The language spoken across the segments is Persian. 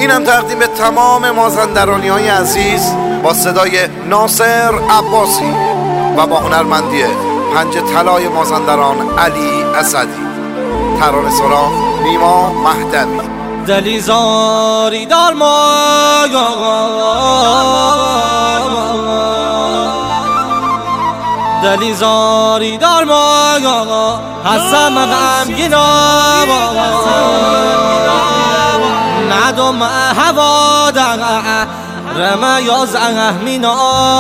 اینم تقدیم به تمام مازندرانی های عزیز با صدای ناصر عباسی و با هنرمندی پنج طلای مازندران علی اسدی. ترانه سرا نیما مهدوی. دلی زاری دار ما دلی زاری دار ما هستم غمگینا ندم هوا در رمه یا زهمینا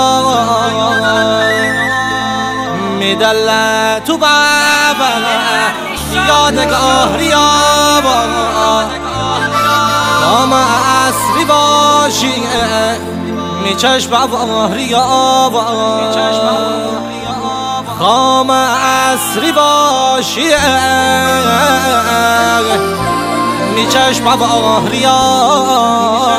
میدل تو بابا یادگاه ریابا دام عصری باشی میچشم بابا ریابا خام عصری باشی میچشم بابا ریابا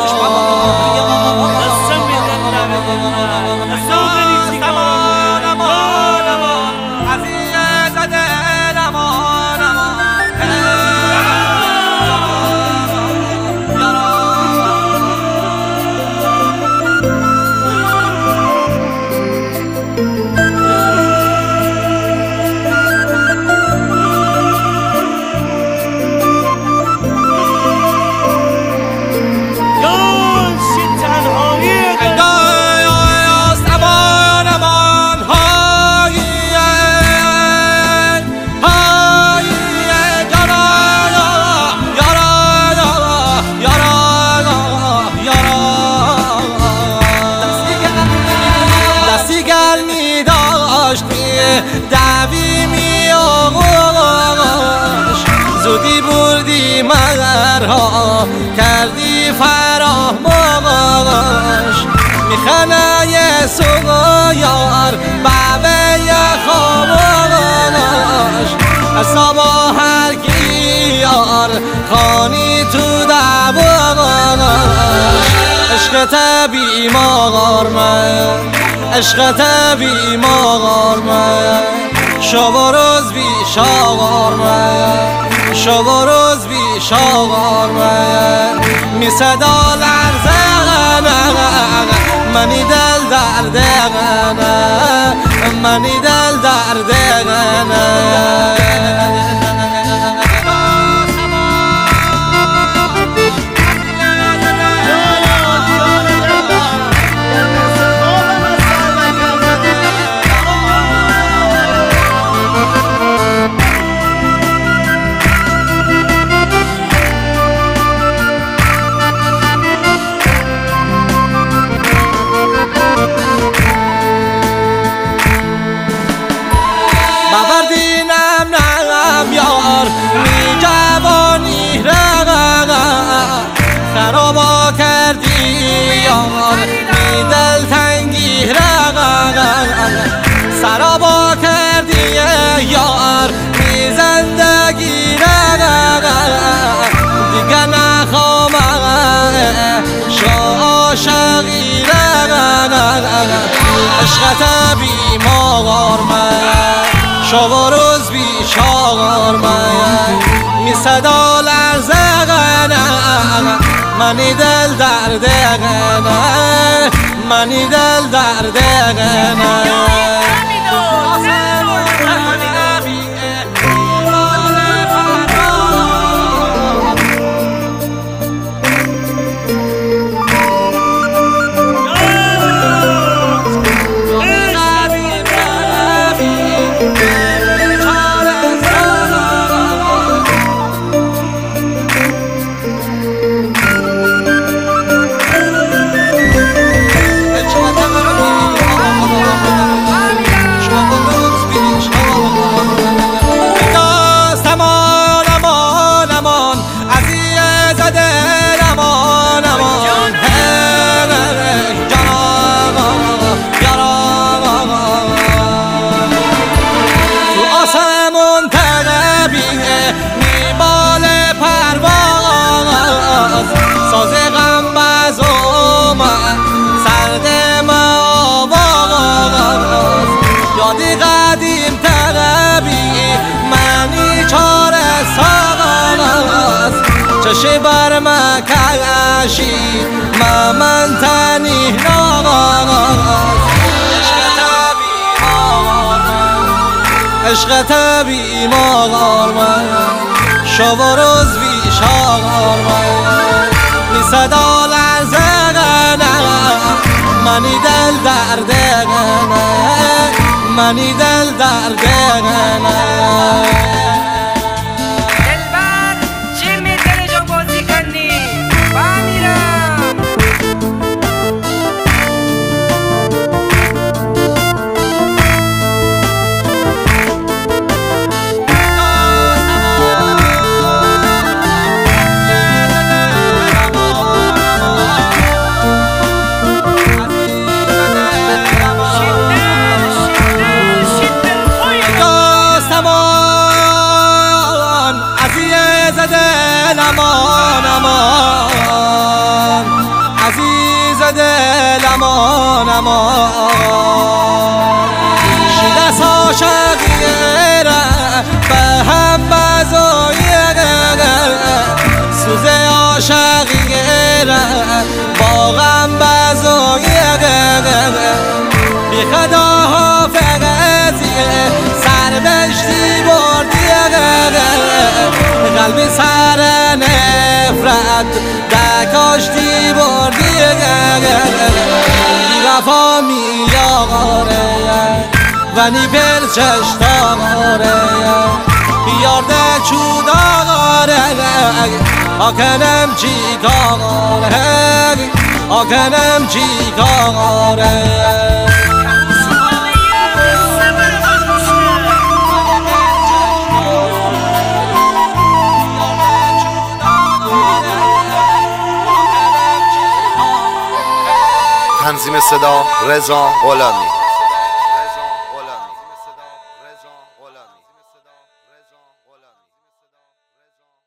دعوی می آغاش زودی بردی مرها کردی فراموش میخنه یه سویار بابه خاموش اصابا هر گیار خانی تو دباش عشقت بیمار من عشقت بیمار من شب و روز بیشار من شب و روز بیشار من می صدا لرزه منی دل درده منی دل درده ببردینم نم یار می جوانی خرابا کردی یار می دل تنگی سرابا کردی یار می زندگی دیگه نخوامه عاشقی عشقت بیمار من شب و روز بیشار من می صدا لرزه منی دل درده منی دل درده چه بر مکن باشی من تنی ناغاز عشقت بی ماغار من شب و روز بی شاغار من می صدا لرزگنه منی دل دردگنه منی دل دردگنه دلبر چه میتونه جو بازی کنی با میرم امان امان عزیز دل امان امان شیدست عاشقیه به هم بزایه سوز عاشقیه با غم بزایه بی خدا حافظیه سر بشتی بردیه قلبی سر نفرت دکاشتی بردی بی وفا میاره و نی پرچش داره بیارده چوداره آکنم چی کاره آکنم چی کاره تنظیم صدا رضا غلامی.